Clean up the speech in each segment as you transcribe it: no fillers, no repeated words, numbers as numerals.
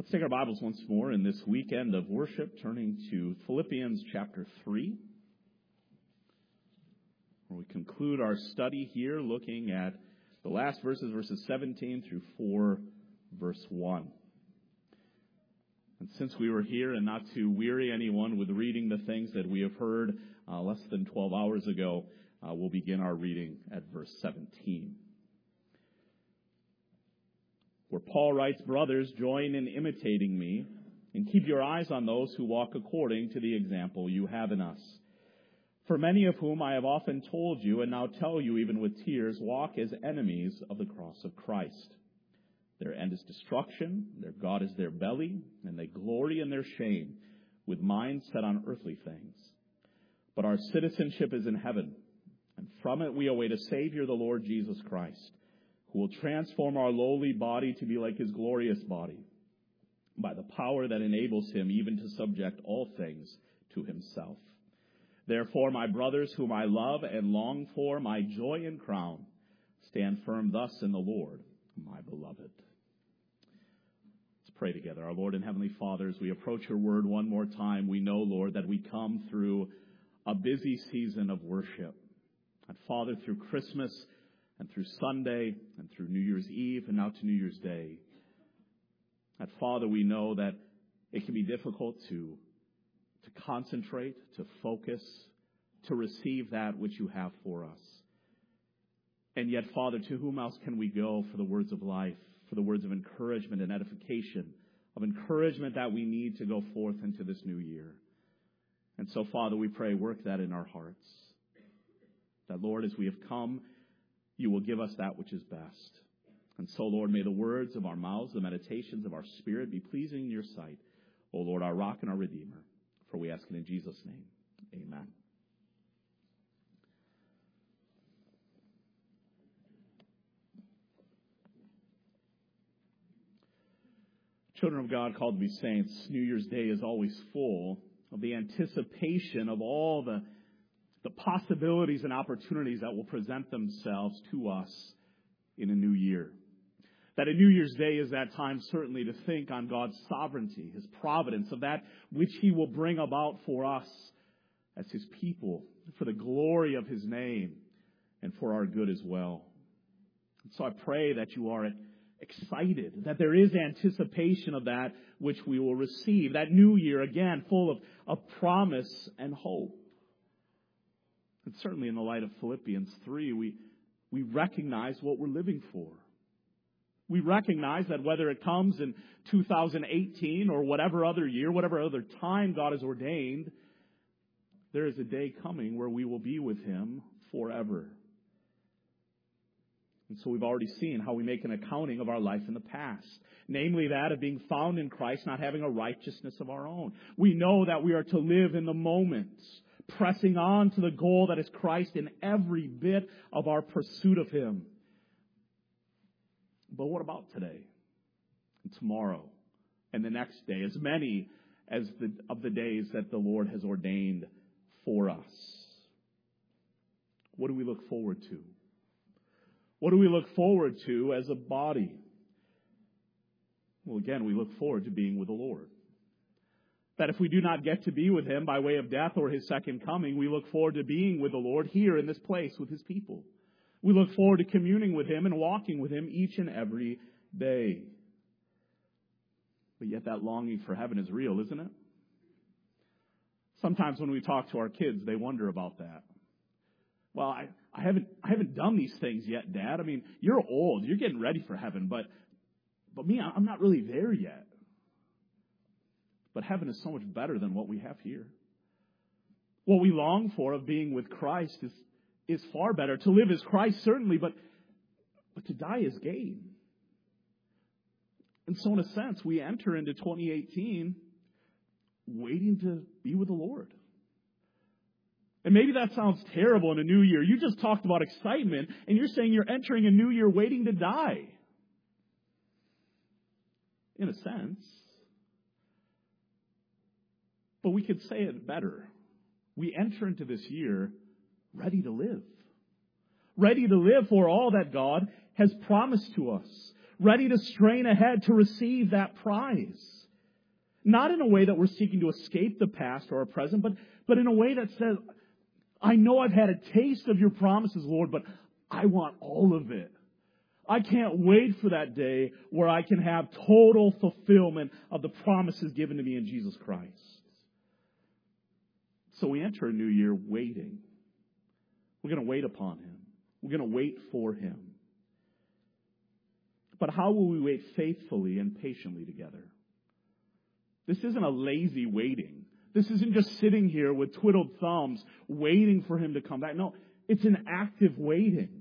Let's take our Bibles once more in this weekend of worship, turning to Philippians chapter 3, where we conclude our study here looking at the last verses 17 through 4, verse 1. And since we were here, and not to weary anyone with reading the things that we have heard less than 12 hours ago, we'll begin our reading at verse 17. Where Paul writes, "Brothers, join in imitating me, and keep your eyes on those who walk according to the example you have in us. For many of whom I have often told you, and now tell you even with tears, walk as enemies of the cross of Christ. Their end is destruction, their God is their belly, and they glory in their shame, with minds set on earthly things. But our citizenship is in heaven, and from it we await a Savior, the Lord Jesus Christ, who will transform our lowly body to be like his glorious body, by the power that enables him even to subject all things to himself. Therefore, my brothers, whom I love and long for, my joy and crown, stand firm thus in the Lord, my beloved." Let's pray together. Our Lord and Heavenly Father, as we approach your word one more time, we know, Lord, that we come through a busy season of worship. And Father, through Christmas and through Sunday, and through New Year's Eve, and now to New Year's Day. That, Father, we know that it can be difficult to concentrate, to focus, to receive that which you have for us. And yet, Father, to whom else can we go for the words of life, for the words of encouragement and edification, of encouragement that we need to go forth into this new year? And so, Father, we pray, work that in our hearts. That, Lord, as we have come, you will give us that which is best. And so, Lord, may the words of our mouths, the meditations of our spirit be pleasing in your sight. O Lord, our rock and our redeemer. For we ask it in Jesus' name. Amen. Children of God called to be saints, New Year's Day is always full of the anticipation of all the possibilities and opportunities that will present themselves to us in a new year. That a New Year's Day is that time certainly to think on God's sovereignty, his providence, of that which he will bring about for us as his people, for the glory of his name, and for our good as well. And so I pray that you are excited, that there is anticipation of that which we will receive. That new year, again, full of promise and hope. And certainly in the light of Philippians 3, we recognize what we're living for. We recognize that whether it comes in 2018 or whatever other year, whatever other time God has ordained, there is a day coming where we will be with him forever. And so we've already seen how we make an accounting of our life in the past, namely that of being found in Christ, not having a righteousness of our own. We know that we are to live in the moment, pressing on to the goal that is Christ in every bit of our pursuit of him. But what about today and tomorrow and the next day, as many as of the days that the Lord has ordained for us? What do we look forward to? What do we look forward to as a body? Well, again, we look forward to being with the Lord. That if we do not get to be with him by way of death or his second coming, we look forward to being with the Lord here in this place with his people. We look forward to communing with him and walking with him each and every day. But yet that longing for heaven is real, isn't it? Sometimes when we talk to our kids, they wonder about that. Well, I haven't done these things yet, Dad. I mean, you're old. You're getting ready for heaven. But me, I'm not really there yet. But heaven is so much better than what we have here. What we long for of being with Christ is far better. To live as Christ, certainly, but to die is gain. And so in a sense, we enter into 2018 waiting to be with the Lord. And maybe that sounds terrible in a new year. You just talked about excitement, and you're saying you're entering a new year waiting to die. In a sense. But we could say it better. We enter into this year ready to live. Ready to live for all that God has promised to us. ready to strain ahead to receive that prize. Not in a way that we're seeking to escape the past or our present, but in a way that says, I know I've had a taste of your promises, Lord, but I want all of it. I can't wait for that day where I can have total fulfillment of the promises given to me in Jesus Christ. So we enter a new year waiting. We're going to wait upon Him. We're going to wait for Him. But how will we wait faithfully and patiently together? This isn't a lazy waiting. This isn't just sitting here with twiddled thumbs waiting for Him to come back. No, it's an active waiting.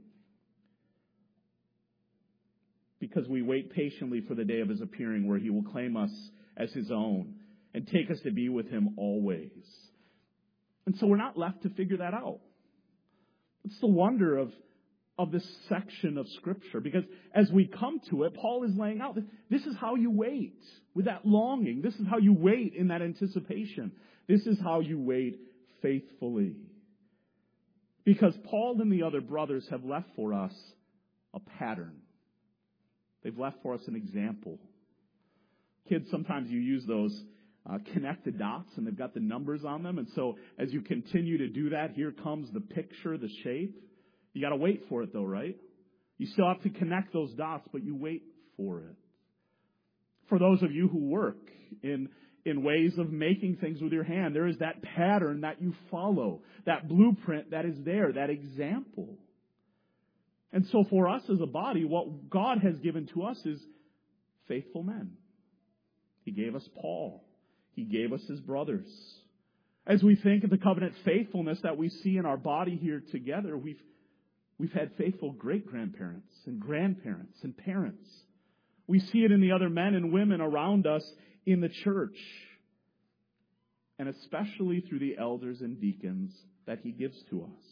Because we wait patiently for the day of His appearing where He will claim us as His own and take us to be with Him always. And so we're not left to figure that out. It's the wonder of this section of Scripture. Because as we come to it, Paul is laying out, this is how you wait with that longing. This is how you wait in that anticipation. This is how you wait faithfully. Because Paul and the other brothers have left for us a pattern. They've left for us an example. Kids, sometimes you use those connect the dots, and they've got the numbers on them. And so as you continue to do that, here comes the picture, the shape. You got to wait for it, though, right? You still have to connect those dots, but you wait for it. For those of you who work in ways of making things with your hand, there is that pattern that you follow, that blueprint that is there, that example. And so for us as a body, what God has given to us is faithful men. He gave us Paul. He gave us his brothers. As we think of the covenant faithfulness that we see in our body here together, we've had faithful great-grandparents and grandparents and parents. We see it in the other men and women around us in the church, and especially through the elders and deacons that He gives to us.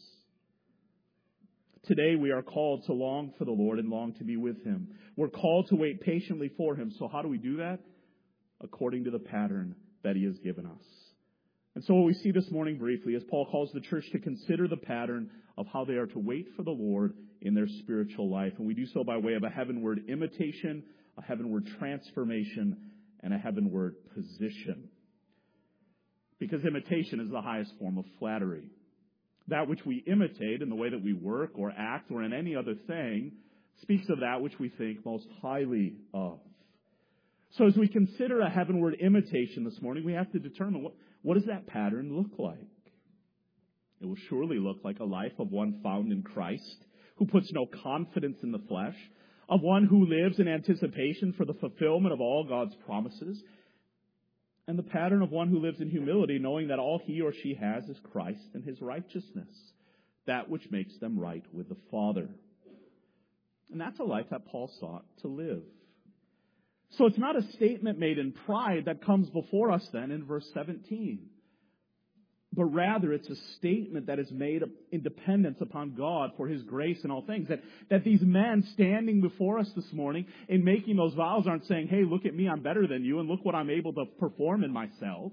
Today we are called to long for the Lord and long to be with Him. We're called to wait patiently for Him. So how do we do that? According to the pattern that He has given us. And so what we see this morning briefly is Paul calls the church to consider the pattern of how they are to wait for the Lord in their spiritual life. And we do so by way of a heavenward imitation, a heavenward transformation, and a heavenward position. Because imitation is the highest form of flattery. That which we imitate in the way that we work or act or in any other thing speaks of that which we think most highly of. So as we consider a heavenward imitation this morning, we have to determine what does that pattern look like? It will surely look like a life of one found in Christ, who puts no confidence in the flesh, of one who lives in anticipation for the fulfillment of all God's promises, and the pattern of one who lives in humility, knowing that all he or she has is Christ and His righteousness, that which makes them right with the Father. And that's a life that Paul sought to live. So it's not a statement made in pride that comes before us then in verse 17. But rather it's a statement that is made in dependence upon God for His grace in all things. That these men standing before us this morning in making those vows aren't saying, hey, look at me, I'm better than you, and look what I'm able to perform in myself.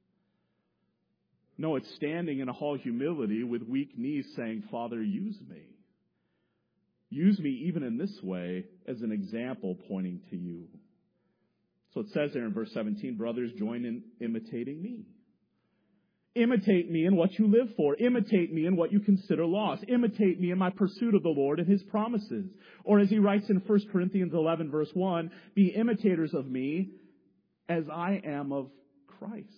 No, it's standing in a whole humility with weak knees saying, Father, use me. Use me even in this way as an example pointing to you. So it says there in verse 17, brothers, join in imitating me. Imitate me in what you live for. Imitate me in what you consider lost. Imitate me in my pursuit of the Lord and His promises. Or as he writes in 1 Corinthians 11, verse 1, be imitators of me as I am of Christ.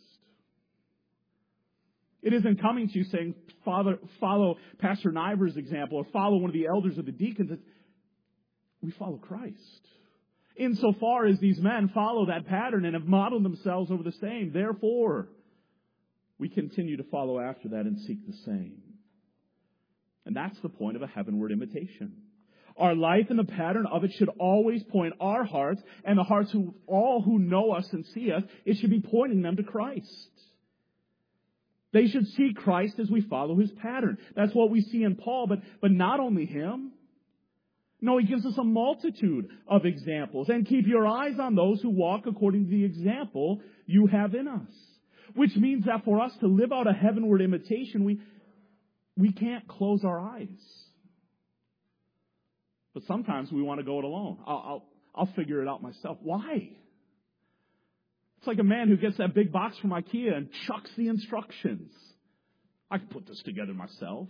It isn't coming to you saying, follow Pastor Niver's example or follow one of the elders or the deacons. We follow Christ. Insofar as these men follow that pattern and have modeled themselves over the same, therefore, we continue to follow after that and seek the same. And that's the point of a heavenward imitation. Our life and the pattern of it should always point our hearts and the hearts of all who know us and see us, it should be pointing them to Christ. They should see Christ as we follow His pattern. That's what we see in Paul, but not only him. No, he gives us a multitude of examples. And keep your eyes on those who walk according to the example you have in us. Which means that for us to live out a heavenward imitation, we can't close our eyes. But sometimes we want to go it alone. I'll figure it out myself. Why? It's like a man who gets that big box from IKEA and chucks the instructions. I can put this together myself.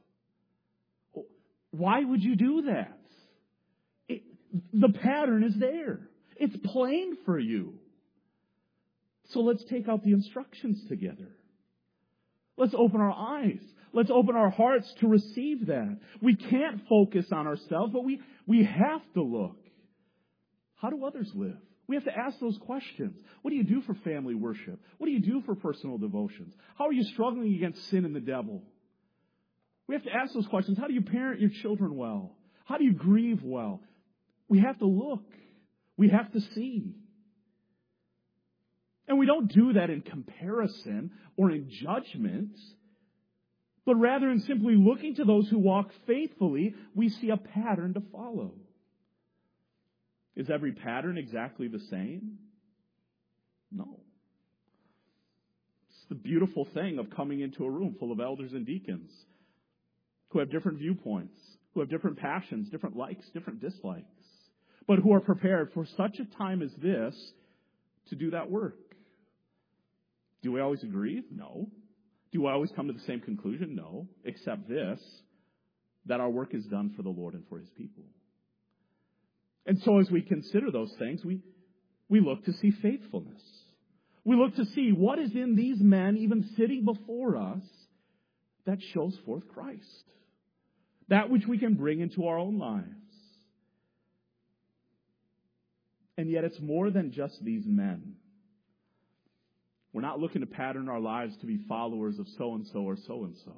Why would you do that? The pattern is there. It's plain for you. So let's take out the instructions together. Let's open our eyes. Let's open our hearts to receive that. We can't focus on ourselves, but we have to look. How do others live? We have to ask those questions. What do you do for family worship? What do you do for personal devotions? How are you struggling against sin and the devil? We have to ask those questions. How do you parent your children well? How do you grieve well? We have to look. We have to see. And we don't do that in comparison or in judgment, but rather in simply looking to those who walk faithfully, we see a pattern to follow. Is every pattern exactly the same? No. It's the beautiful thing of coming into a room full of elders and deacons who have different viewpoints, who have different passions, different likes, different dislikes, but who are prepared for such a time as this to do that work. Do we always agree? No. Do I always come to the same conclusion? No. Except this, that our work is done for the Lord and for His people. And so as we consider those things, we look to see faithfulness. We look to see what is in these men, even sitting before us, that shows forth Christ. That which we can bring into our own lives. And yet it's more than just these men. We're not looking to pattern our lives to be followers of so-and-so or so-and-so.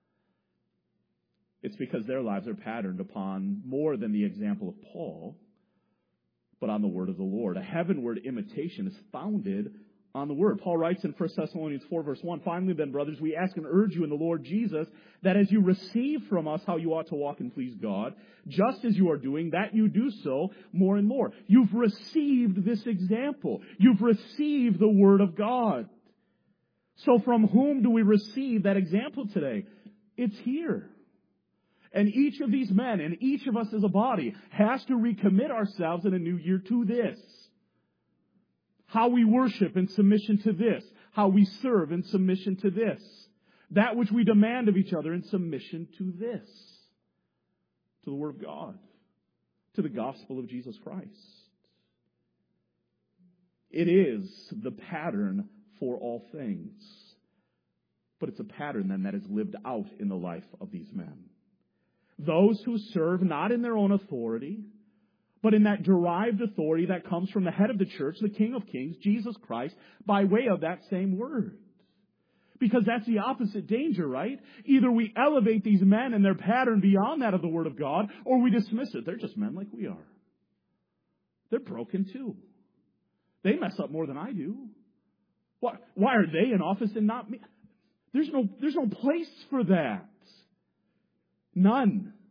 It's because their lives are patterned upon more than the example of Paul, but on the word of the Lord. A heavenward imitation is founded on the word. Paul writes in 1 Thessalonians 4, verse 1, "Finally then, brothers, we ask and urge you in the Lord Jesus, that as you receive from us how you ought to walk and please God, just as you are doing, that you do so more and more." You've received this example. You've received the word of God. So from whom do we receive that example today? It's here. And each of these men and each of us as a body has to recommit ourselves in a new year to this. How we worship in submission to this. How we serve in submission to this. That which we demand of each other in submission to this. To the Word of God. To the gospel of Jesus Christ. It is the pattern for all things. But it's a pattern then that is lived out in the life of these men. Those who serve not in their own authority, but in that derived authority that comes from the head of the church, the King of Kings, Jesus Christ, by way of that same word. Because that's the opposite danger, right? Either we elevate these men and their pattern beyond that of the Word of God, or we dismiss it. They're just men like we are. They're broken too. They mess up more than I do. Why are they in office and not me? There's no place for that. None.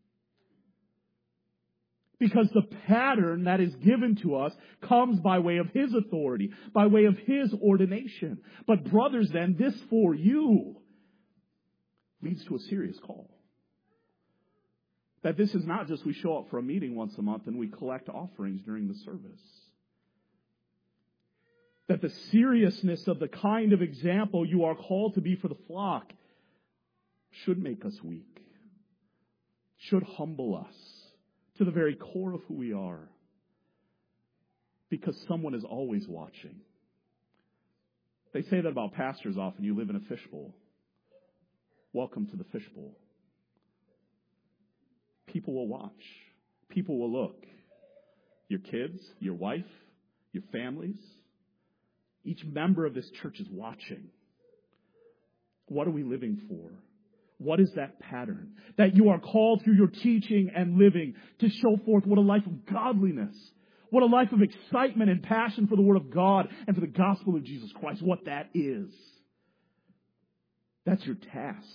Because the pattern that is given to us comes by way of His authority, by way of His ordination. But brothers, then, this for you leads to a serious call. That this is not just we show up for a meeting once a month and we collect offerings during the service. That the seriousness of the kind of example you are called to be for the flock should make us weak. Should humble us to the very core of who we are. Because someone is always watching. They say that about pastors often. You live in a fishbowl. Welcome to the fishbowl. People will watch. People will look. Your kids, your wife, your families. Each member of this church is watching. What are we living for? What is that pattern? That you are called through your teaching and living to show forth what a life of godliness, what a life of excitement and passion for the Word of God and for the gospel of Jesus Christ, what that is. That's your task.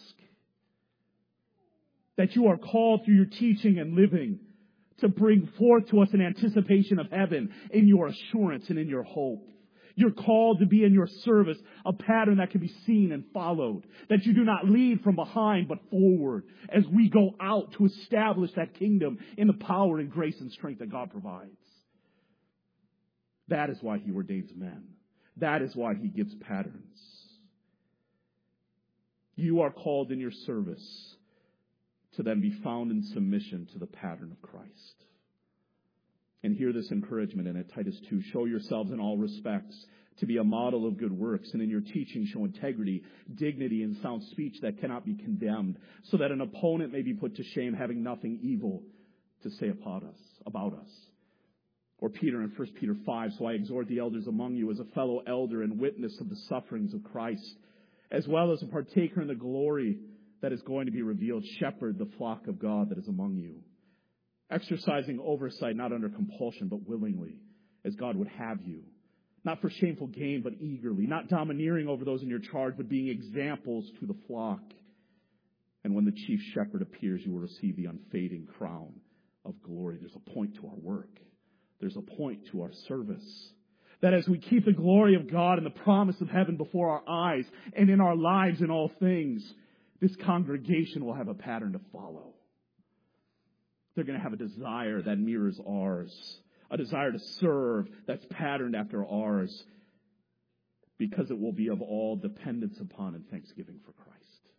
That you are called through your teaching and living to bring forth to us an anticipation of heaven in your assurance and in your hope. You're called to be in your service a pattern that can be seen and followed. That you do not lead from behind but forward as we go out to establish that kingdom in the power and grace and strength that God provides. That is why he ordains men. That is why he gives patterns. You are called in your service to then be found in submission to the pattern of Christ. And hear this encouragement in it, Titus 2. Show yourselves in all respects to be a model of good works, and in your teaching show integrity, dignity, and sound speech that cannot be condemned, so that an opponent may be put to shame, having nothing evil to say about us. Or Peter in 1 Peter 5, so I exhort the elders among you as a fellow elder and witness of the sufferings of Christ, as well as a partaker in the glory that is going to be revealed. Shepherd the flock of God that is among you, exercising oversight not under compulsion but willingly, as God would have you, not for shameful gain but eagerly, not domineering over those in your charge but being examples to the flock. And when the chief shepherd appears, you will receive the unfading crown of glory. There's a point to our work. There's a point to our service. That as we keep the glory of God and the promise of heaven before our eyes and in our lives in all things, this congregation will have a pattern to follow. They're going to have a desire that mirrors ours, a desire to serve that's patterned after ours, because it will be of all dependence upon and thanksgiving for Christ.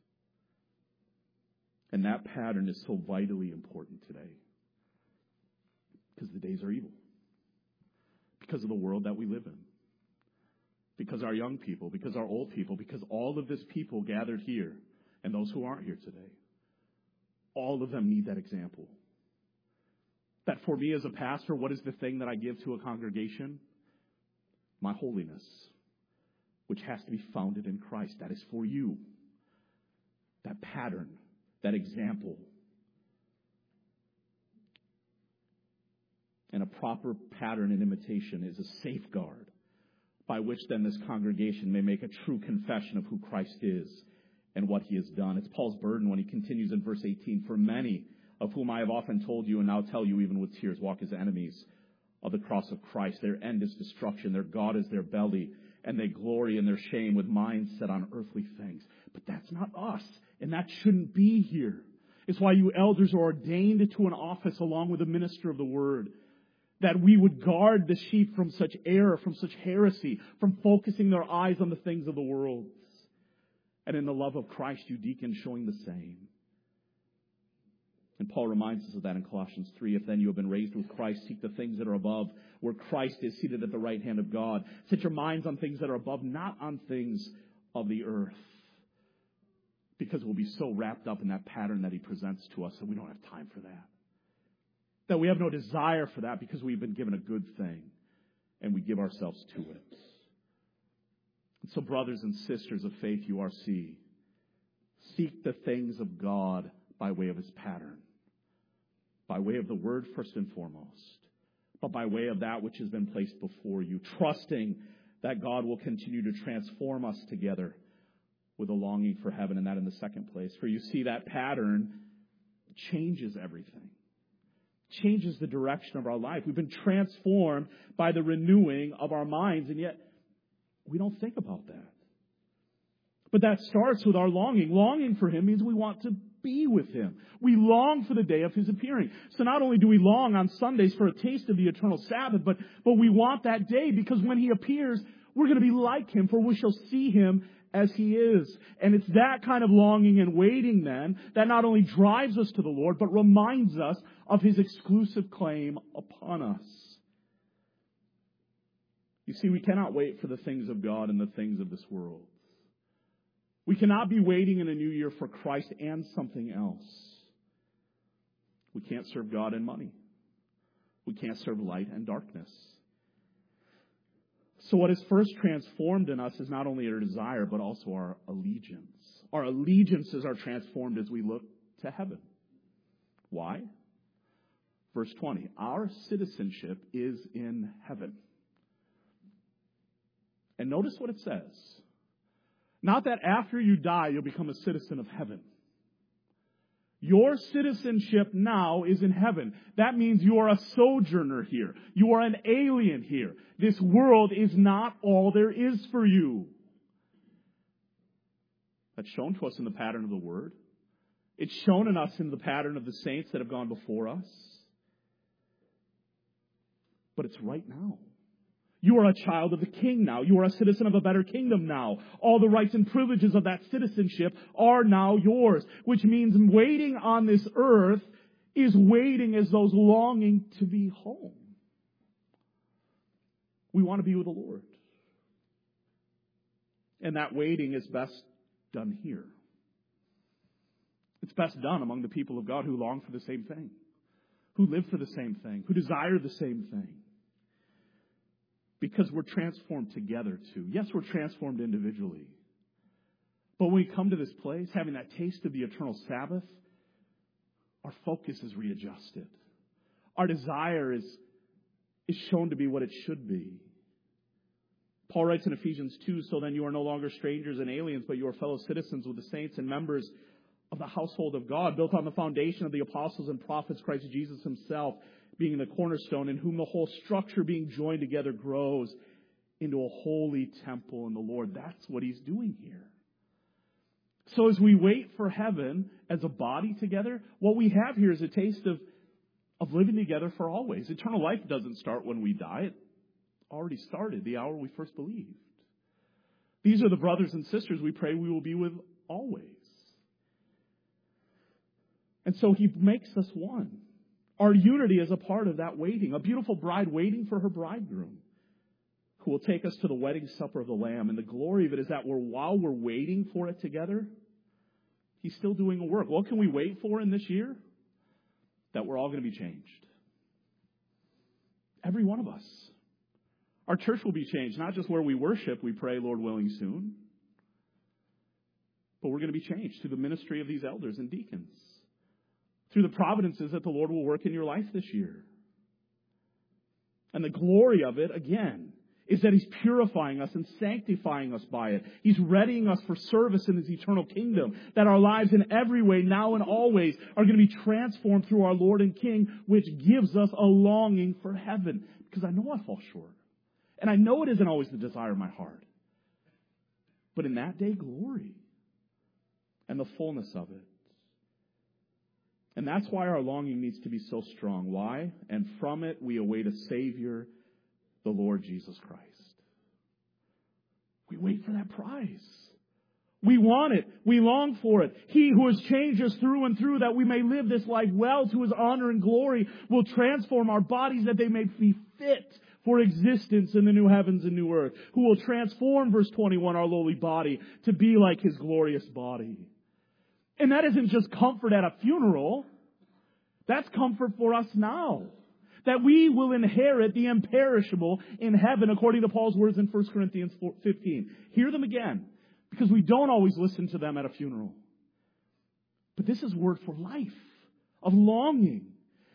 And that pattern is so vitally important today, because the days are evil, because of the world that we live in, because our young people, because our old people, because all of this people gathered here and those who aren't here today, all of them need that example. That for me as a pastor, what is the thing that I give to a congregation? My holiness, which has to be founded in Christ. That is for you. That pattern, that example. And a proper pattern and imitation is a safeguard by which then this congregation may make a true confession of who Christ is and what he has done. It's Paul's burden when he continues in verse 18. For many of whom I have often told you and now tell you even with tears, walk as enemies of the cross of Christ. Their end is destruction. Their God is their belly, and they glory in their shame with minds set on earthly things. But that's not us, and that shouldn't be here. It's why you elders are ordained to an office along with a minister of the word, that we would guard the sheep from such error, from such heresy, from focusing their eyes on the things of the world. And in the love of Christ, you deacons showing the same. And Paul reminds us of that in Colossians 3. If then you have been raised with Christ, seek the things that are above, where Christ is seated at the right hand of God. Set your minds on things that are above, not on things of the earth. Because we'll be so wrapped up in that pattern that he presents to us that we don't have time for that. That we have no desire for that because we've been given a good thing and we give ourselves to it. And so, brothers and sisters of faith, URC, seek the things of God by way of his pattern, by way of the word first and foremost, but by way of that which has been placed before you, trusting that God will continue to transform us together with a longing for heaven, and that in the second place. For you see, that pattern changes everything, changes the direction of our life. We've been transformed by the renewing of our minds, and yet we don't think about that. But that starts with our longing. Longing for him means we want to be with him. We long for the day of his appearing. So not only do we long on Sundays for a taste of the eternal Sabbath, but we want that day because when he appears, we're going to be like him, for we shall see him as he is. And it's that kind of longing and waiting then that not only drives us to the Lord, but reminds us of his exclusive claim upon us. You see, we cannot wait for the things of God and the things of this world. We cannot be waiting in a new year for Christ and something else. We can't serve God and money. We can't serve light and darkness. So what is first transformed in us is not only our desire, but also our allegiance. Our allegiances are transformed as we look to heaven. Why? Verse 20, our citizenship is in heaven. And notice what it says. Not that after you die, you'll become a citizen of heaven. Your citizenship now is in heaven. That means you are a sojourner here. You are an alien here. This world is not all there is for you. That's shown to us in the pattern of the Word. It's shown in us in the pattern of the saints that have gone before us. But it's right now. You are a child of the King now. You are a citizen of a better kingdom now. All the rights and privileges of that citizenship are now yours, which means waiting on this earth is waiting as those longing to be home. We want to be with the Lord. And that waiting is best done here. It's best done among the people of God who long for the same thing, who live for the same thing, who desire the same thing. Because we're transformed together too. Yes, we're transformed individually. But when we come to this place, having that taste of the eternal Sabbath, our focus is readjusted. Our desire is shown to be what it should be. Paul writes in Ephesians 2, so then you are no longer strangers and aliens, but you are fellow citizens with the saints and members of the household of God, built on the foundation of the apostles and prophets, Christ Jesus himself being the cornerstone, in whom the whole structure being joined together grows into a holy temple in the Lord. That's what he's doing here. So as we wait for heaven as a body together, what we have here is a taste of living together for always. Eternal life doesn't start when we die. It already started the hour we first believed. These are the brothers and sisters we pray we will be with always. And so he makes us one. Our unity is a part of that waiting. A beautiful bride waiting for her bridegroom who will take us to the wedding supper of the Lamb. And the glory of it is that while we're waiting for it together, he's still doing a work. What can we wait for in this year? That we're all going to be changed. Every one of us. Our church will be changed, not just where we worship, we pray, Lord willing, soon. But we're going to be changed through the ministry of these elders and deacons. Through the providences that the Lord will work in your life this year. And the glory of it, again, is that he's purifying us and sanctifying us by it. He's readying us for service in his eternal kingdom. That our lives in every way, now and always, are going to be transformed through our Lord and King, which gives us a longing for heaven. Because I know I fall short. And I know it isn't always the desire of my heart. But in that day, glory. And the fullness of it. And that's why our longing needs to be so strong. Why? And from it we await a Savior, the Lord Jesus Christ. We wait for that prize. We want it. We long for it. He who has changed us through and through that we may live this life well to his honor and glory will transform our bodies that they may be fit for existence in the new heavens and new earth. Who will transform, verse 21, our lowly body to be like his glorious body. And that isn't just comfort at a funeral. That's comfort for us now. That we will inherit the imperishable in heaven, according to Paul's words in 1 Corinthians 15. Hear them again, because we don't always listen to them at a funeral. But this is word for life, of longing.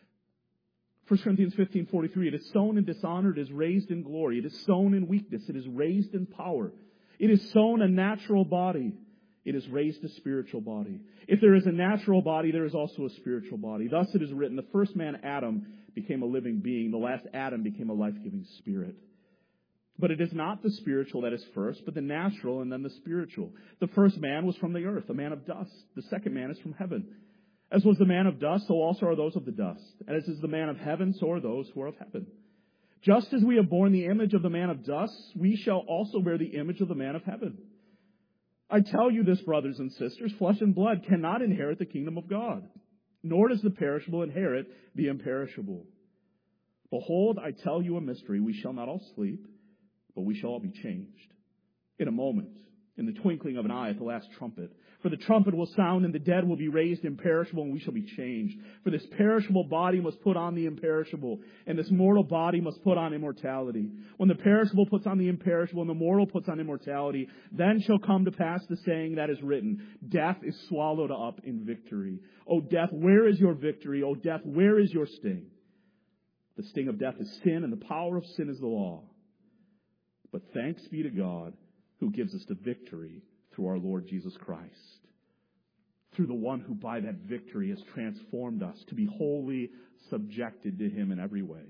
1 Corinthians 15:43, it is sown in dishonor, it is raised in glory. It is sown in weakness, it is raised in power. It is sown a natural body. It is raised a spiritual body. If there is a natural body, there is also a spiritual body. Thus it is written, the first man, Adam, became a living being. The last Adam became a life-giving spirit. But it is not the spiritual that is first, but the natural and then the spiritual. The first man was from the earth, a man of dust. The second man is from heaven. As was the man of dust, so also are those of the dust. And as is the man of heaven, so are those who are of heaven. Just as we have borne the image of the man of dust, we shall also bear the image of the man of heaven. I tell you this, brothers and sisters, flesh and blood cannot inherit the kingdom of God, nor does the perishable inherit the imperishable. Behold, I tell you a mystery. We shall not all sleep, but we shall all be changed. In a moment, in the twinkling of an eye at the last trumpet. For the trumpet will sound, and the dead will be raised imperishable, and we shall be changed. For this perishable body must put on the imperishable, and this mortal body must put on immortality. When the perishable puts on the imperishable, and the mortal puts on immortality, then shall come to pass the saying that is written, death is swallowed up in victory. O death, where is your victory? O death, where is your sting? The sting of death is sin, and the power of sin is the law. But thanks be to God, who gives us the victory through our Lord Jesus Christ. Through the one who by that victory has transformed us to be wholly subjected to him in every way.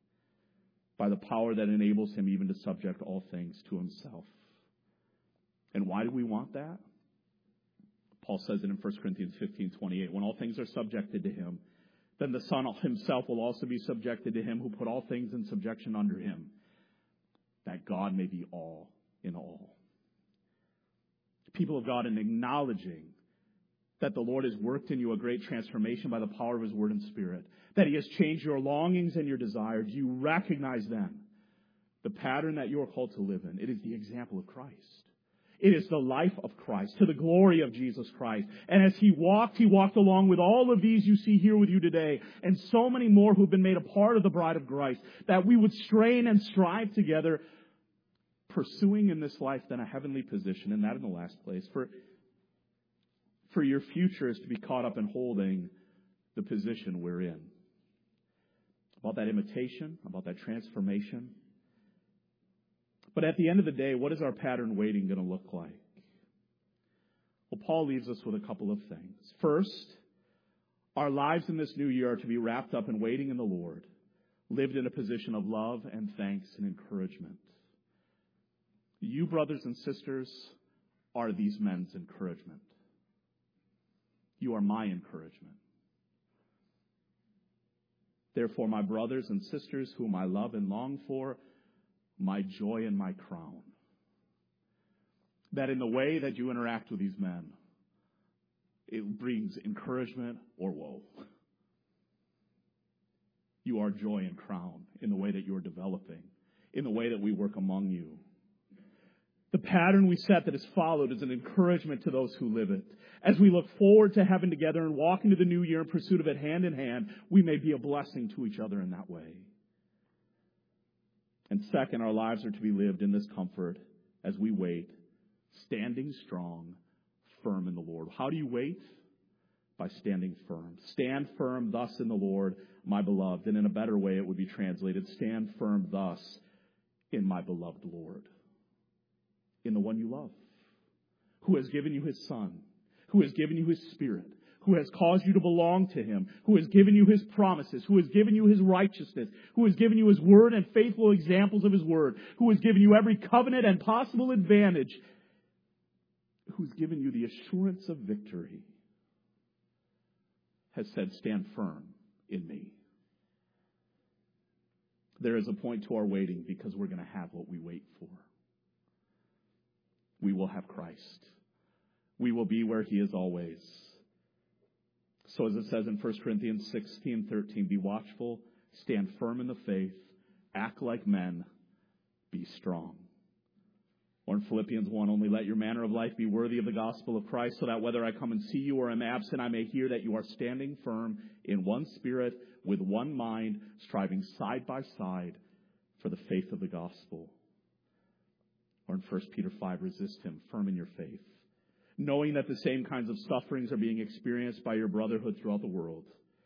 By the power that enables him even to subject all things to himself. And why do we want that? Paul says it in 1 Corinthians 15:28. When all things are subjected to him, then the Son himself will also be subjected to him who put all things in subjection under him. that God may be all in all. People of God, in acknowledging that the Lord has worked in you a great transformation by the power of His Word and Spirit, that He has changed your longings and your desires, you recognize then the pattern that you are called to live in. It is the example of Christ. It is the life of Christ, to the glory of Jesus Christ. And as He walked along with all of these you see here with you today, and so many more who've been made a part of the bride of Christ, that we would strain and strive together, pursuing in this life then a heavenly position, and that in the last place. For your future is to be caught up in holding the position we're in. About that imitation, about that transformation. But at the end of the day, what is our pattern waiting going to look like? Well, Paul leaves us with a couple of things. First, our lives in this new year are to be wrapped up in waiting in the Lord, lived in a position of love and thanks and encouragement. You, brothers and sisters, are these men's encouragement. You are my encouragement. Therefore, my brothers and sisters, whom I love and long for, my joy and my crown. That in the way that you interact with these men, it brings encouragement or woe. You are joy and crown in the way that you are developing, in the way that we work among you. The pattern we set that is followed is an encouragement to those who live it. As we look forward to heaven together and walk into the new year in pursuit of it hand in hand, we may be a blessing to each other in that way. And second, our lives are to be lived in this comfort as we wait, standing strong, firm in the Lord. How do you wait? By standing firm. Stand firm thus in the Lord, my beloved. And in a better way, it would be translated, stand firm thus in my beloved Lord. In the one you love, who has given you His Son, who has given you His Spirit, who has caused you to belong to Him, who has given you His promises, who has given you His righteousness, who has given you His Word and faithful examples of His Word, who has given you every covenant and possible advantage, who's given you the assurance of victory, has said, stand firm in me. There is a point to our waiting because we're going to have what we wait for. We will have Christ. We will be where He is always. So as it says in 1 Corinthians 16:13, be watchful, stand firm in the faith, act like men, be strong. Or in Philippians 1, only let your manner of life be worthy of the gospel of Christ, so that whether I come and see you or am absent, I may hear that you are standing firm in one spirit, with one mind, striving side by side for the faith of the gospel. Or in 1 Peter 5, resist him, firm in your faith, knowing that the same kinds of sufferings are being experienced by your brotherhood throughout the world.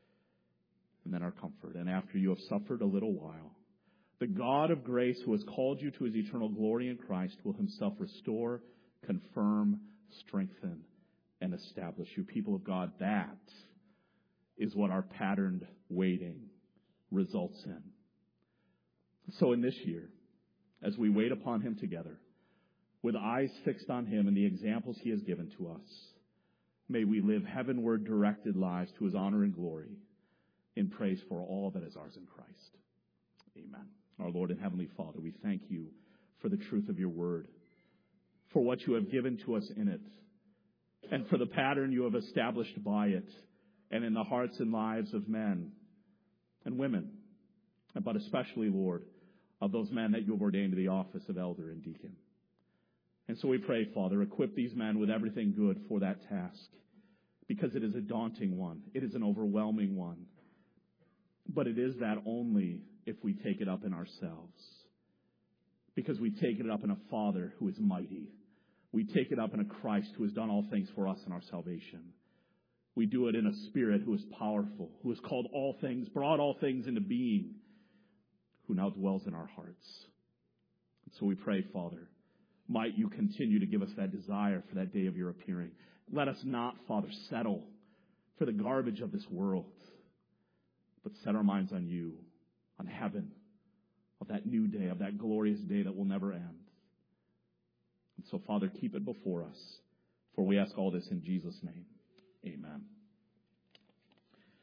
And then our comfort. And after you have suffered a little while, the God of grace, who has called you to His eternal glory in Christ, will Himself restore, confirm, strengthen, and establish you. People of God, that is what our patterned waiting results in. So in this year, as we wait upon Him together, with eyes fixed on Him and the examples He has given to us, may we live heavenward directed lives to His honor and glory in praise for all that is ours in Christ. Amen. Our Lord and Heavenly Father, we thank You for the truth of Your word, for what You have given to us in it, and for the pattern You have established by it, and in the hearts and lives of men and women, but especially, Lord, of those men that You have ordained to the office of elder and deacon. And so we pray, Father, equip these men with everything good for that task, because it is a daunting one. It is an overwhelming one. But it is that only if we take it up in ourselves. Because we take it up in a Father who is mighty. We take it up in a Christ who has done all things for us in our salvation. We do it in a Spirit who is powerful, who has called all things, brought all things into being, who now dwells in our hearts. And so we pray, Father, might You continue to give us that desire for that day of Your appearing. Let us not, Father, settle for the garbage of this world, but set our minds on You, on heaven, of that new day, of that glorious day that will never end. And so, Father, keep it before us, for we ask all this in Jesus' name. Amen.